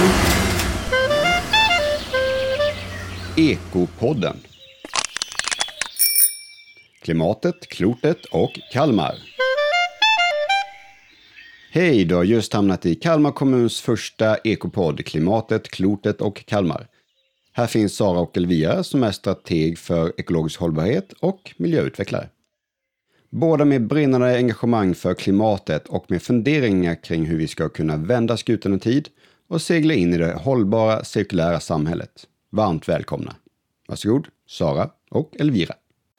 Ekopodden. Klimatet, klotet och Kalmar. Hej, du har just hamnat i Kalmar kommuns första ekopodd, Klimatet, klotet och Kalmar. Här finns Sara och Elvira som är strateg för ekologisk hållbarhet och miljöutvecklare. Båda med brinnande engagemang för klimatet och med funderingar kring hur vi ska kunna vända skutan i tid och segla in i det hållbara cirkulära samhället. Varmt välkomna. Varsågod, Sara och Elvira.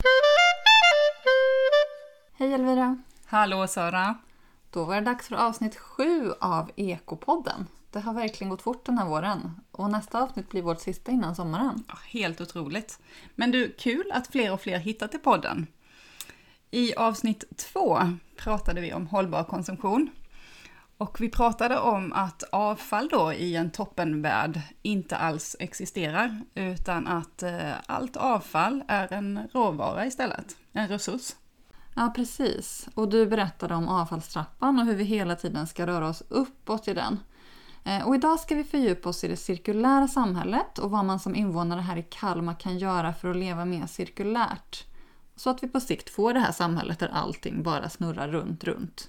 Hej Elvira. Hallå Sara. Då var det dags för avsnitt 7 av Ekopodden. Det har verkligen gått fort den här våren. Och nästa avsnitt blir vårt sista innan sommaren. Ja, helt otroligt. Men du, kul att fler och fler hittar till podden. I avsnitt 2 pratade vi om hållbar konsumtion. Och vi pratade om att avfall då i en toppenvärld inte alls existerar. Utan att allt avfall är en råvara istället. En resurs. Ja, precis. Och du berättade om avfallstrappan och hur vi hela tiden ska röra oss uppåt i den. Och idag ska vi fördjupa oss i det cirkulära samhället och vad man som invånare här i Kalmar kan göra för att leva mer cirkulärt. Så att vi på sikt får det här samhället där allting bara snurrar runt.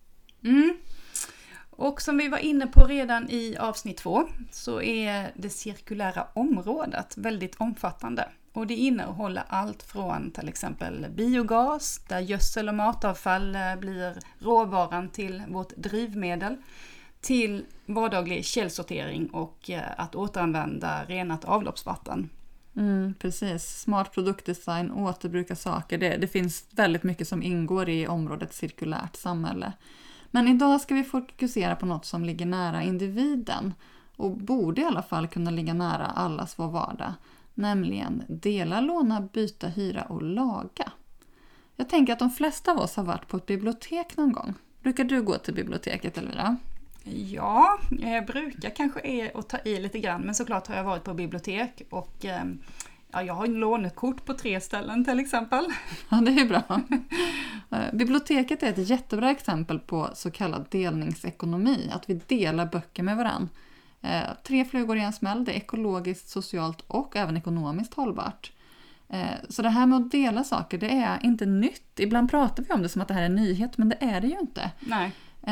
Och som vi var inne på redan i avsnitt 2 så är det cirkulära området väldigt omfattande. Och det innehåller allt från till exempel biogas, där gödsel och matavfall blir råvaran till vårt drivmedel, till vardaglig källsortering och att återanvända renat avloppsvatten. Precis, smart produktdesign, återbruka saker, det finns väldigt mycket som ingår i området cirkulärt samhälle. Men idag ska vi fokusera på något som ligger nära individen och borde i alla fall kunna ligga nära allas vår vardag. Nämligen dela, låna, byta, hyra och laga. Jag tänker att de flesta av oss har varit på ett bibliotek någon gång. Brukar du gå till biblioteket, Elvira? Ja, jag brukar kanske är att ta i lite grann. Men såklart har jag varit på bibliotek. Och jag har lånekort på 3 ställen till exempel. Ja, det är bra. Biblioteket är ett jättebra exempel på så kallad delningsekonomi. Att vi delar böcker med varandra. 3 flugor i en smäll, det är ekologiskt, socialt och även ekonomiskt hållbart. Så det här med att dela saker, det är inte nytt. Ibland pratar vi om det som att det här är en nyhet, men det är det ju inte. Nej.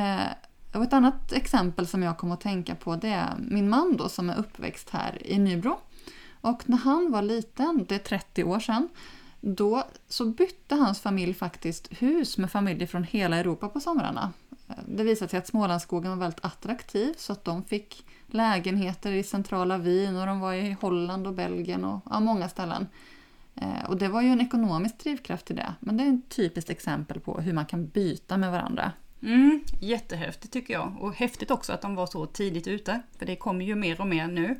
Och ett annat exempel som jag kom att tänka på, det är min man då som är uppväxt här i Nybro. Och när han var liten, det är 30 år sedan, då så bytte hans familj faktiskt hus med familjer från hela Europa på somrarna. Det visade sig att Smålandsskogen var väldigt attraktiv så att de fick lägenheter i centrala Wien och de var i Holland och Belgien och många ställen. Och det var ju en ekonomisk drivkraft till det. Men det är ett typiskt exempel på hur man kan byta med varandra. Jättehäftigt tycker jag. Och häftigt också att de var så tidigt ute. För det kommer ju mer och mer nu.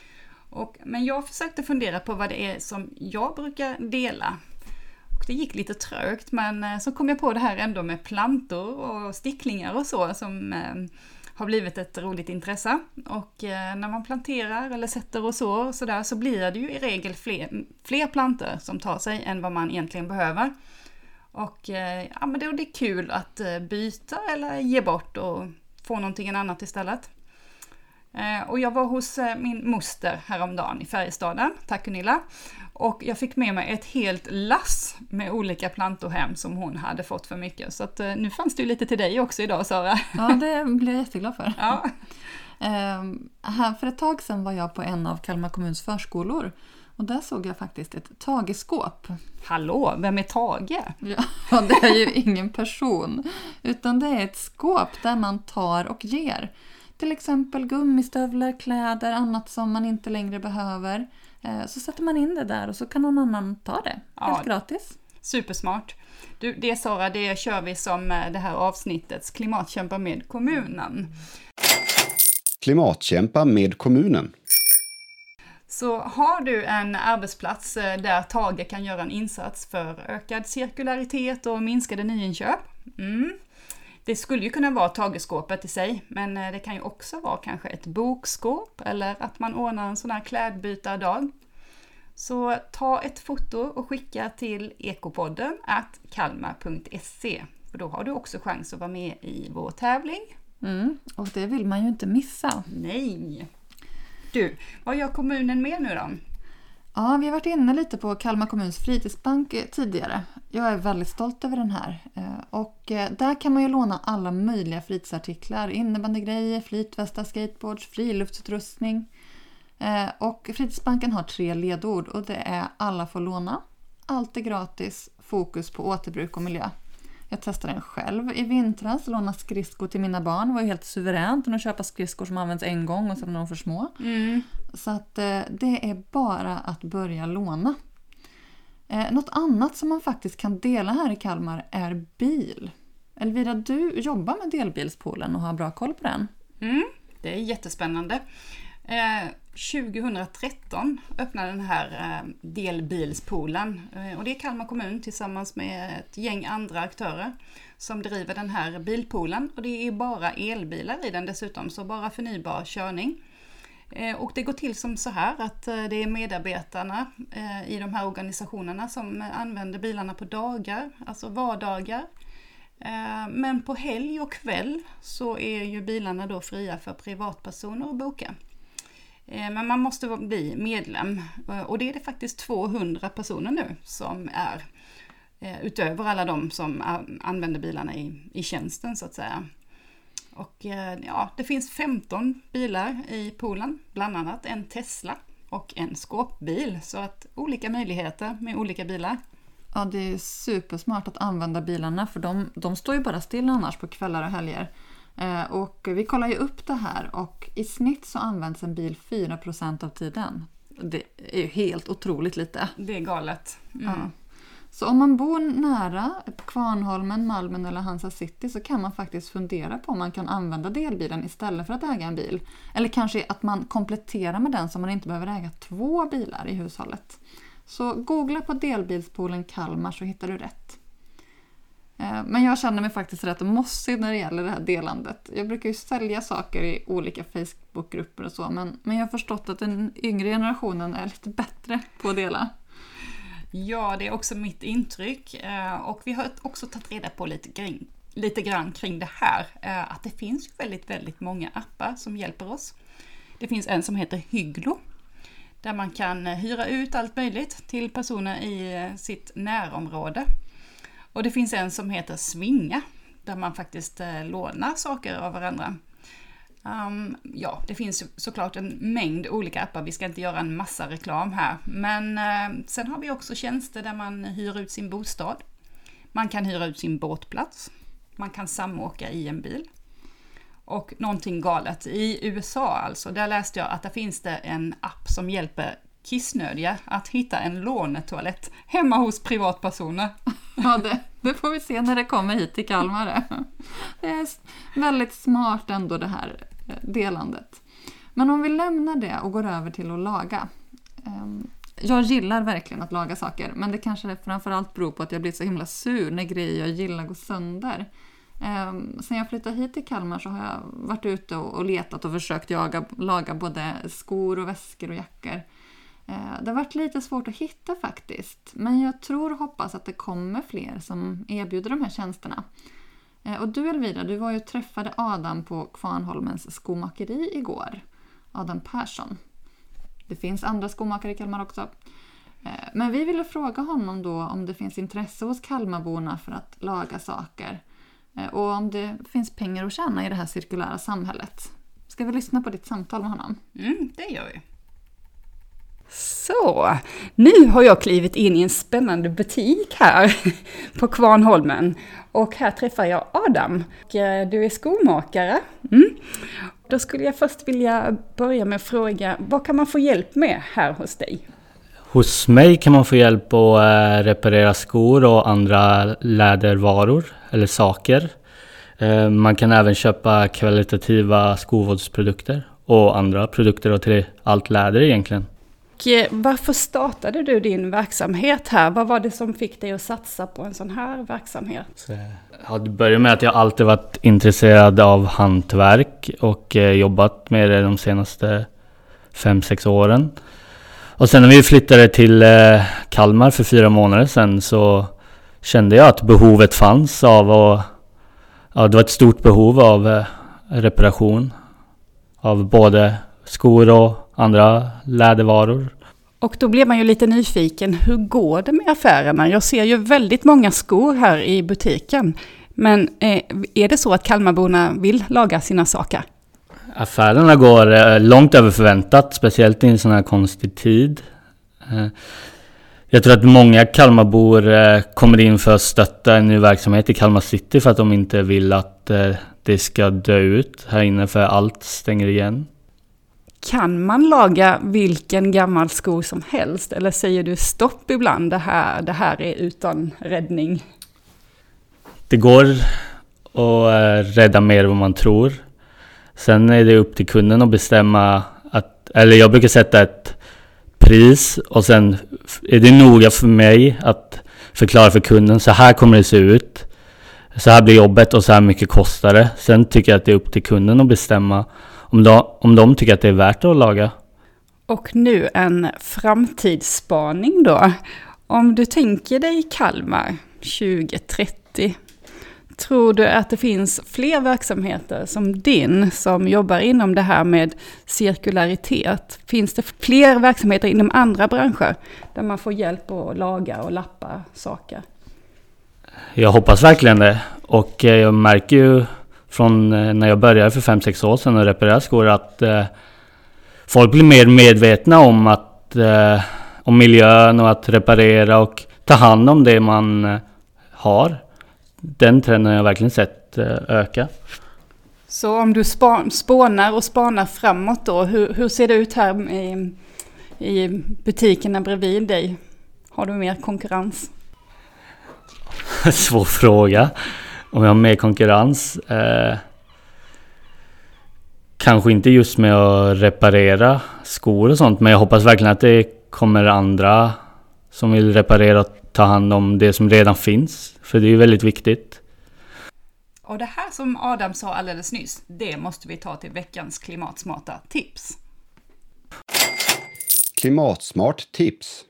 Men jag försökte fundera på vad det är som jag brukar dela. Och det gick lite trögt, men så kom jag på det här ändå med plantor och sticklingar och så som har blivit ett roligt intresse. Och när man planterar eller sätter och så där, så blir det ju i regel fler plantor som tar sig än vad man egentligen behöver. Och men det är kul att byta eller ge bort och få någonting annat istället. Och jag var hos min moster häromdagen i Färjestaden, tack Gunilla. Och jag fick med mig ett helt lass med olika plantor hem som hon hade fått för mycket. Så att, nu fanns det ju lite till dig också idag, Sara. Ja, det blir jag jätteglad för. Ja. Här för ett tag sedan var jag på en av Kalmar kommuns förskolor. Och där såg jag faktiskt ett tageskåp. Hallå, vem är Tage? Ja, det är ju ingen person. Utan det är ett skåp där man tar och ger. Till exempel gummistövlar, kläder, annat som man inte längre behöver. Så sätter man in det där och så kan någon annan ta det. Helt gratis. Supersmart. Du, det Sara, det kör vi som det här avsnittets klimatkämpa med kommunen. Klimatkämpa med kommunen. Så har du en arbetsplats där Tage kan göra en insats för ökad cirkularitet och minskade nyinköp? Det skulle ju kunna vara tageskåpet i sig, men det kan ju också vara kanske ett bokskåp eller att man ordnar en sån här klädbytardag. Så ta ett foto och skicka till ekopodden@kalmar.se, för då har du också chans att vara med i vår tävling. Och det vill man ju inte missa. Nej! Du, vad gör kommunen med nu då? Ja, vi har varit inne lite på Kalmar kommuns fritidsbank tidigare. Jag är väldigt stolt över den här. Och där kan man ju låna alla möjliga fritidsartiklar. Innebandygrejer, flytvästar, skateboards, friluftsutrustning. Och fritidsbanken har 3 ledord och det är alla får låna. Allt är gratis, fokus på återbruk och miljö. Jag testade den själv i vintras, låna skridskor till mina barn. Det var ju helt suveränt att köpa skridskor som används en gång och sen är de för små. Så att det är bara att börja låna. Något annat som man faktiskt kan dela här i Kalmar är bil. Elvira, du jobbar med delbilspoolen och har bra koll på den. Det är jättespännande. 2013 öppnade den här delbilspoolen och det är Kalmar kommun tillsammans med ett gäng andra aktörer som driver den här bilpoolen och det är bara elbilar i den dessutom, så bara förnybar körning. Och det går till som så här att det är medarbetarna i de här organisationerna som använder bilarna på dagar, alltså vardagar. Men på helg och kväll så är ju bilarna då fria för privatpersoner att boka. Men man måste bli medlem och det är det faktiskt 200 personer nu som är utöver alla de som använder bilarna i tjänsten så att säga. Och ja, det finns 15 bilar i poolen, bland annat en Tesla och en skåpbil, så att olika möjligheter med olika bilar. Ja, det är supersmart att använda bilarna för de står ju bara still annars på kvällar och helger. Och vi kollar ju upp det här och i snitt så används en bil 4% av tiden. Det är ju helt otroligt lite. Det är galet. Ja. Så om man bor nära Kvarnholmen, Malmen eller Hansa City så kan man faktiskt fundera på om man kan använda delbilen istället för att äga en bil. Eller kanske att man kompletterar med den så man inte behöver äga 2 bilar i hushållet. Så googla på delbilspoolen Kalmar så hittar du rätt. Men jag känner mig faktiskt rätt mossig när det gäller det här delandet. Jag brukar ju sälja saker i olika Facebookgrupper och så. Men jag har förstått att den yngre generationen är lite bättre på att dela. Ja, det är också mitt intryck. Och vi har också tagit reda på lite grann kring det här. Att det finns väldigt, väldigt många appar som hjälper oss. Det finns en som heter Hygglo. Där man kan hyra ut allt möjligt till personer i sitt närområde. Och det finns en som heter Svinga, där man faktiskt lånar saker av varandra. Ja, det finns såklart en mängd olika appar, vi ska inte göra en massa reklam här. Men sen har vi också tjänster där man hyr ut sin bostad. Man kan hyra ut sin båtplats. Man kan samåka i en bil. Och någonting galet, i USA alltså, där läste jag att det finns det en app som hjälper kissnödiga att hitta en lånetoalett hemma hos privatpersoner. Ja, det får vi se när det kommer hit till Kalmar. Det är väldigt smart ändå det här delandet. Men om vi lämnar det och går över till att laga. Jag gillar verkligen att laga saker, men det kanske framförallt beror på att jag blir så himla sur när grejer jag gillar går sönder. Sen jag flyttade hit till Kalmar så har jag varit ute och letat och försökt laga både skor och väskor och jackor. Det har varit lite svårt att hitta faktiskt, men jag tror och hoppas att det kommer fler som erbjuder de här tjänsterna. Och du Elvira, du var ju och träffade Adam på Kvarnholmens skomakeri igår. Adam Persson. Det finns andra skomakare i Kalmar också. Men vi ville fråga honom då om det finns intresse hos Kalmarborna för att laga saker. Och om det finns pengar att tjäna i det här cirkulära samhället. Ska vi lyssna på ditt samtal med honom? Det gör vi. Så, nu har jag klivit in i en spännande butik här på Kvarnholmen. Och här träffar jag Adam. Du är skomakare. Då skulle jag först vilja börja med att fråga, vad kan man få hjälp med här hos dig? Hos mig kan man få hjälp att reparera skor och andra lädervaror eller saker. Man kan även köpa kvalitativa skovårdsprodukter och andra produkter och till allt läder egentligen. Varför startade du din verksamhet här? Vad var det som fick dig att satsa på en sån här verksamhet? Ja, det började med att jag alltid varit intresserad av hantverk och jobbat med det de senaste 5-6 åren. Och sen när vi flyttade till Kalmar för 4 månader sedan så kände jag att behovet fanns det var ett stort behov av reparation av både skor och andra lädervaror. Och då blir man ju lite nyfiken, hur går det med affärerna? Jag ser ju väldigt många skor här i butiken. Men är det så att Kalmarborna vill laga sina saker? Affärerna går långt över förväntat, speciellt i en sån här konstig tid. Jag tror att många Kalmarbor kommer in för att stötta en ny verksamhet i Kalmar City för att de inte vill att det ska dö ut här inne för allt stänger igen. Kan man laga vilken gammal sko som helst? Eller säger du stopp ibland, det här är utan räddning? Det går att rädda mer än vad man tror. Sen är det upp till kunden att bestämma eller jag brukar sätta ett pris och sen är det noga för mig att förklara för kunden, så här kommer det se ut. Så här blir jobbet och så här mycket kostar det. Sen tycker jag att det är upp till kunden att bestämma om de tycker att det är värt att laga. Och nu en framtidsspaning då. Om du tänker dig Kalmar 2030, tror du att det finns fler verksamheter som din som jobbar inom det här med cirkularitet? Finns det fler verksamheter inom andra branscher där man får hjälp att laga och lappa saker? Jag hoppas verkligen det. Och jag märker ju från när jag började för 5-6 år sedan och reparera skor att folk blir mer medvetna om om miljön och att reparera och ta hand om det man har. Den trenden har jag verkligen sett öka. Så om du spånar framåt då, hur ser det ut här i butikerna bredvid dig? Har du mer konkurrens? Svår fråga. Om jag har mer konkurrens? Kanske inte just med att reparera skor och sånt, men jag hoppas verkligen att det kommer andra som vill reparera och ta hand om det som redan finns. För det är ju väldigt viktigt. Och det här som Adam sa alldeles nyss, det måste vi ta till veckans klimatsmarta tips. Klimatsmart tips.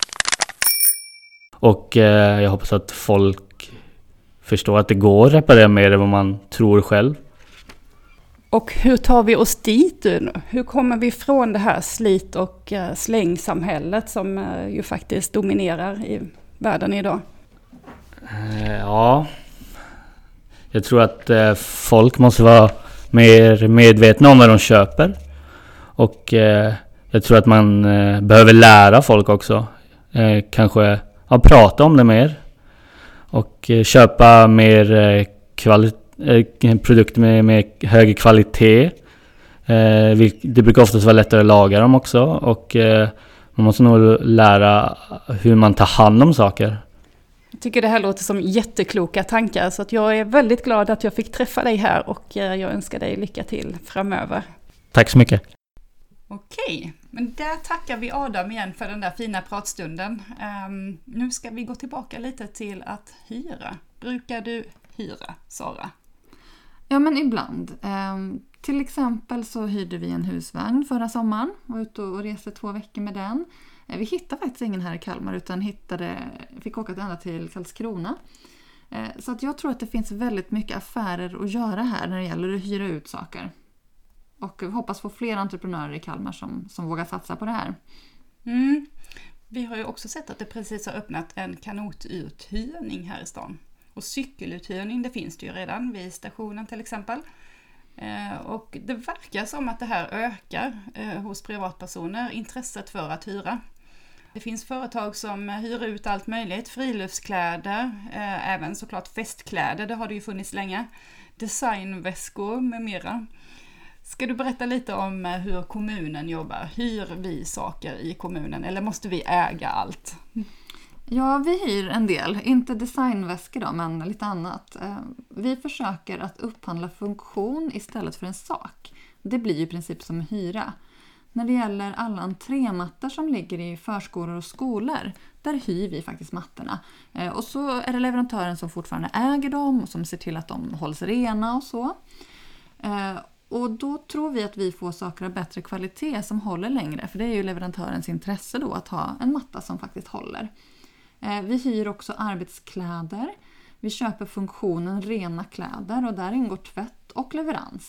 Och jag hoppas att folk förstår att det går att reparera mer än vad man tror själv. Och hur tar vi oss dit nu? Hur kommer vi från det här slit- och slängsamhället som ju faktiskt dominerar i världen idag? Ja, jag tror att folk måste vara mer medvetna om vad de köper. Och jag tror att man behöver lära folk också. Kanske prata om det mer. Och köpa mer produkter med högre kvalitet. Det brukar oftast vara lättare att laga dem också. Och man måste nog lära hur man tar hand om saker. Jag tycker det här låter som jättekloka tankar, så att jag är väldigt glad att jag fick träffa dig här och jag önskar dig lycka till framöver. Tack så mycket. Okej, men där tackar vi Adam igen för den där fina pratstunden. Nu ska vi gå tillbaka lite till att hyra. Brukar du hyra, Sara? Ja, men ibland. Till exempel så hyrde vi en husvagn förra sommaren. Var ute och reste 2 veckor med den. Vi hittade faktiskt ingen här i Kalmar utan fick åka ända till Karlskrona. Så att jag tror att det finns väldigt mycket affärer att göra här när det gäller att hyra ut saker. Och vi hoppas få fler entreprenörer i Kalmar som vågar satsa på det här. Mm. Vi har ju också sett att det precis har öppnat en kanotuthyrning här i stan. Och cykeluthyrning, det finns det ju redan vid stationen till exempel. Och det verkar som att det här ökar hos privatpersoner, intresset för att hyra. Det finns företag som hyr ut allt möjligt, friluftskläder, även såklart festkläder, det har det ju funnits länge, designväskor med mera. Ska du berätta lite om hur kommunen jobbar? Hyr vi saker i kommunen eller måste vi äga allt? Ja, vi hyr en del. Inte designväskor då, men lite annat. Vi försöker att upphandla funktion istället för en sak. Det blir ju i princip som hyra. När det gäller alla entrémattor som ligger i förskolor och skolor, där hyr vi faktiskt mattorna. Och så är det leverantören som fortfarande äger dem och som ser till att de hålls rena och så. Och då tror vi att vi får saker av bättre kvalitet som håller längre. För det är ju leverantörens intresse då att ha en matta som faktiskt håller. Vi hyr också arbetskläder. Vi köper funktionen rena kläder och där ingår tvätt och leverans.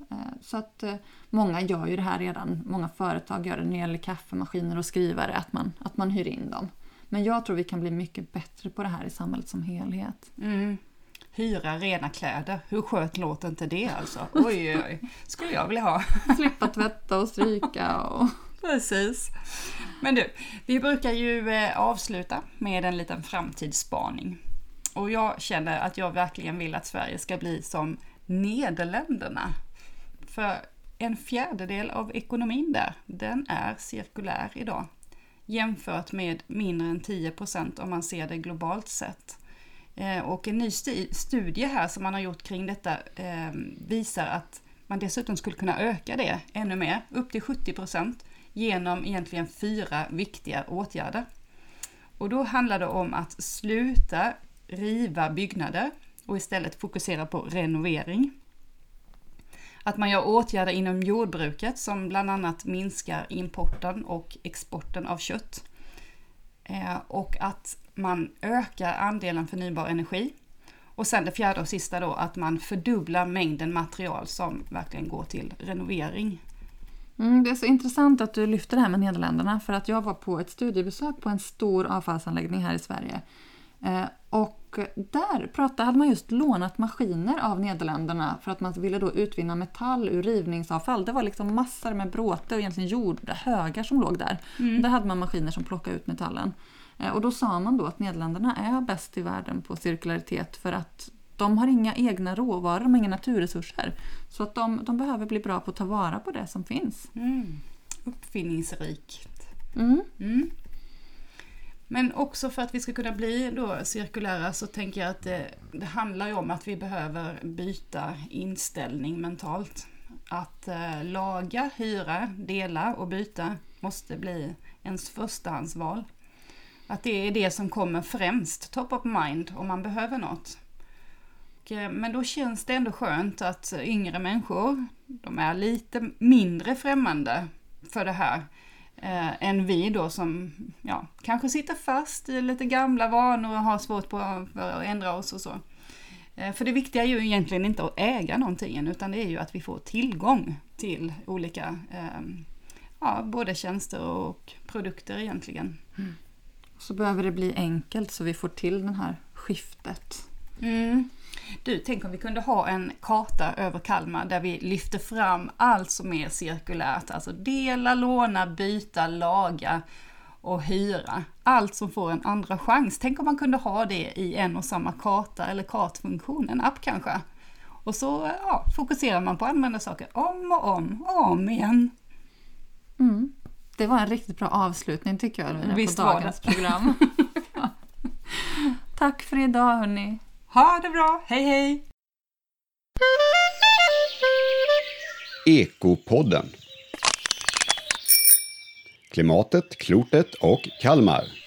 Så att många gör ju det här redan. Många företag gör det när det gäller kaffemaskiner och skrivare, att man hyr in dem. Men jag tror vi kan bli mycket bättre på det här i samhället som helhet. Hyra rena kläder. Hur skönt låter inte det alltså? Oj, skulle jag vilja ha. Slippa tvätta och stryka. Precis. Men du, vi brukar ju avsluta med en liten framtidsspaning. Och jag känner att jag verkligen vill att Sverige ska bli som Nederländerna. För 1/4 av ekonomin där, den är cirkulär idag. Jämfört med mindre än 10% om man ser det globalt sett. Och en ny studie här som man har gjort kring detta visar att man dessutom skulle kunna öka det ännu mer, upp till 70%, genom egentligen 4 viktiga åtgärder. Och då handlar det om att sluta riva byggnader och istället fokusera på renovering. Att man gör åtgärder inom jordbruket som bland annat minskar importen och exporten av kött. Och att man ökar andelen förnybar energi. Och sen det 4:e och sista då, att man fördubblar mängden material som verkligen går till renovering. Det är så intressant att du lyfter det här med Nederländerna, för att jag var på ett studiebesök på en stor avfallsanläggning här i Sverige. Och där hade man just lånat maskiner av Nederländerna för att man ville då utvinna metall ur rivningsavfall. Det var liksom massor med bråte och egentligen jordhögar som låg där. Där hade man maskiner som plockade ut metallen. Och då sa man då att Nederländerna är bäst i världen på cirkularitet för att de har inga egna råvaror, de har inga naturresurser. Så att de behöver bli bra på att ta vara på det som finns. Uppfinningsrikt. Men också för att vi ska kunna bli då cirkulära så tänker jag att det handlar ju om att vi behöver byta inställning mentalt. Att laga, hyra, dela och byta måste bli ens förstahandsval. Att det är det som kommer främst, top of mind, om man behöver något. Men då känns det ändå skönt att yngre människor, de är lite mindre främmande för det här än vi då som kanske sitter fast i lite gamla vanor och har svårt för att ändra oss och så. För det viktiga är ju egentligen inte att äga någonting, utan det är ju att vi får tillgång till olika både tjänster och produkter egentligen. Så behöver det bli enkelt så vi får till det här skiftet. Du, tänk om vi kunde ha en karta över Kalmar där vi lyfter fram allt som är cirkulärt. Alltså dela, låna, byta, laga och hyra. Allt som får en andra chans. Tänk om man kunde ha det i en och samma karta eller kartfunktion, en app kanske. Och så fokuserar man på att använda saker om och om igen. Det var en riktigt bra avslutning tycker jag, Visst på dagens program. Tack för idag hörni. Ha det bra, hej hej! Ekopodden. Klimatet, klotet och Kalmar.